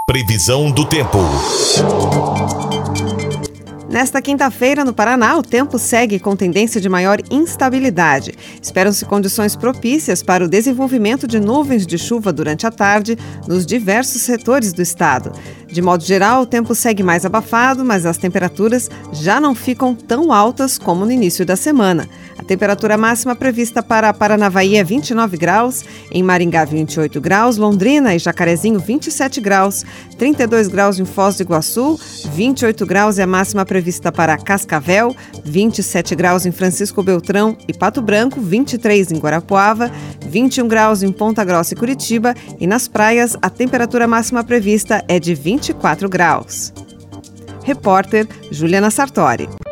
Previsão do tempo. Nesta quinta-feira, no Paraná, o tempo segue com tendência de maior instabilidade. Esperam-se condições propícias para o desenvolvimento de nuvens de chuva durante a tarde nos diversos setores do estado. De modo geral, o tempo segue mais abafado, mas as temperaturas já não ficam tão altas como no início da semana. A temperatura máxima prevista para Paranavaí é 29 graus, em Maringá 28 graus, Londrina e Jacarezinho 27 graus, 32 graus em Foz do Iguaçu, 28 graus é a máxima prevista para Cascavel, 27 graus em Francisco Beltrão e Pato Branco, 23 em Guarapuava, 21 graus em Ponta Grossa e Curitiba e nas praias a temperatura máxima prevista é de 24 graus. Repórter Juliana Sartori.